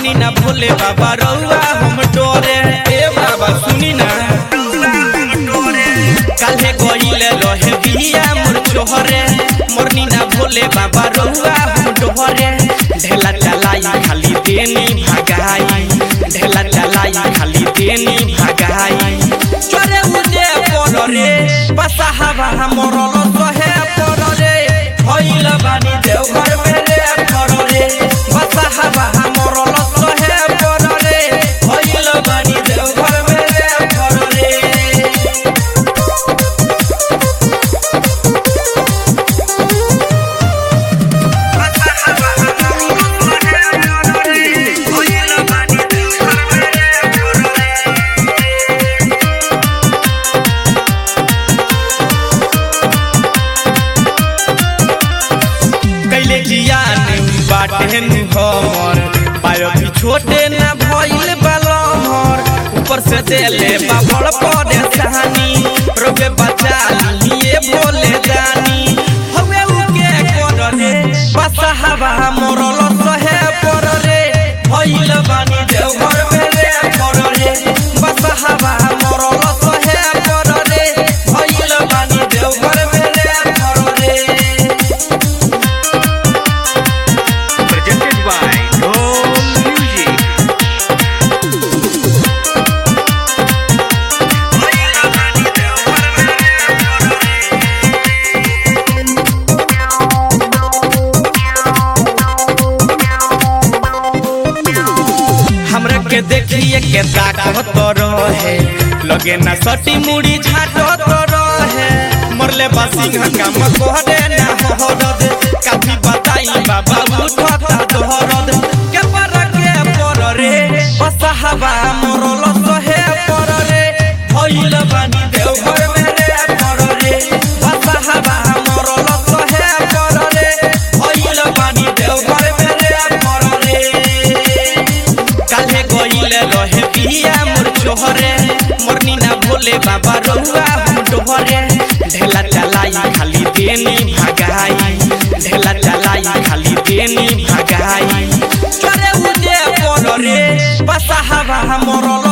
मरनी ना भोले बाबा रउआ हम डोरे। ए बाबा सुनी ना काल्हे गइले रहे बिया मोर चोहरे। मरनी ना भोले बाबा रउआ हम डोरे। ढेला चलाई खाली देनी भगाई, ढेला चलाई खाली देनी भगाई। चरे उजे पर रे बसा हवा मरल सहे पर रे। भइल बानी देवघर में रे पर रे बसा हवा मरल सहे पर रे। भइल बानी देवघर में रे पर रे। बाटे हमर पायो भी छोटे ना भइल बालमर। ऊपर से देले बाबड़ पड़े सहानी रोबे बचा लिए बोले जानी। हवे उके कर रे बसा हवा मरल सहे पर रे। भइल बानी देवघर में रे पर रे बसा हवा मरल सहे पर रे। भइल बानी देवघर में रे पर रे। के देखिए के ताकत रहे लगे ना सटी मुड़ी झाटत रहे। मरले बासी काम कोहरे ना हरद काफी बताई बाबा उठता दोहरद। के पर रे बसा हवा मरल सहे पर रे। भइल बानी देवघर में रे पर रे बसा हवा मरल सहे पर रे। भइल बानी देवघर में रे पर रे। काल्हे गइले रहे बिया मोर चोहरे। मरनी ना भोले बाबा रउआ हम डोहरे। ढेला चलाई खाली देनी भगाई, ढेला चलाई खाली देनी भगाई। चरे उजे पर रे बसा हवा मरल